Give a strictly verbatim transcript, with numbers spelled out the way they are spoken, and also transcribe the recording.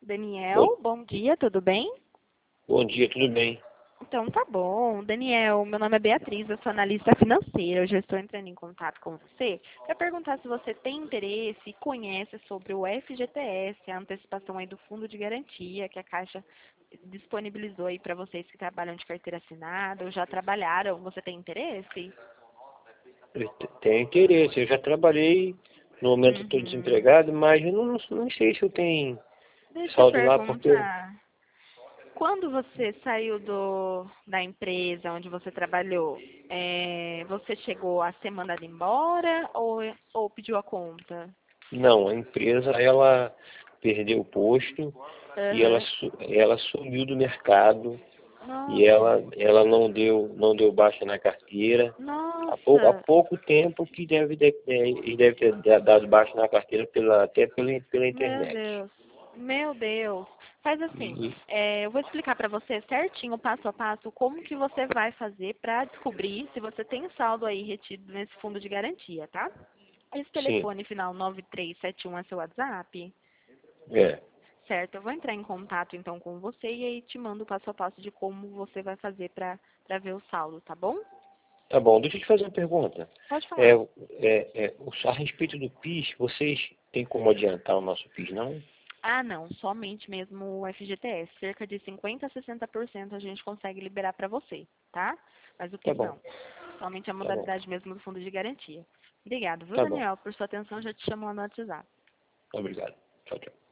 Daniel, Bom, bom dia, tudo bem? bom dia, tudo bem? Então tá bom. Daniel, meu nome é Beatriz, eu sou analista financeira. Eu já estou entrando em contato com você para perguntar se você tem interesse e conhece sobre o F G T S, a antecipação aí do Fundo de Garantia que a Caixa disponibilizou aí para vocês que trabalham de carteira assinada ou já trabalharam. Você tem interesse? Eu te- tenho interesse, eu já trabalhei, no momento eu estou Uhum. desempregado, mas eu não, não sei se eu tenho Deixa eu saldo lá, porque perguntar. Quando você saiu do, da empresa onde você trabalhou, é, você chegou a ser mandado embora ou, ou pediu a conta? não, a empresa ela perdeu o posto e ela, Aham. su- ela sumiu do mercado e Nossa, ela, ela não deu, não deu baixa na carteira. Há pouco, há nossa, pouco tempo que deve, ter- é, ele deve ter dado baixa na carteira pela, até pela, pela meu internet. Deus, meu Deus. Faz assim, E, é, eu vou explicar para você certinho, passo a passo, como que você vai fazer para descobrir se você tem saldo aí retido nesse fundo de garantia, tá? Esse sim, telefone final nove três sete um é seu WhatsApp? é. Certo, eu vou entrar em contato então com você e aí te mando o passo a passo de como você vai fazer para para ver o saldo, tá bom? Tá bom, deixa eu te fazer uma pergunta. Pode É, falar. é, é, o- a respeito do PIS, vocês têm como adiantar o nosso PIS, não? Ah, não, somente mesmo o F G T S. Cerca de cinquenta a sessenta por cento a gente consegue liberar para você, tá? Mas o Tá PIS bom, não. Somente a tá bom, modalidade mesmo do fundo de garantia. Obrigado, viu, tá bom. Daniel? Por sua atenção, já te chamo lá no WhatsApp. Obrigado. Tchau, tchau.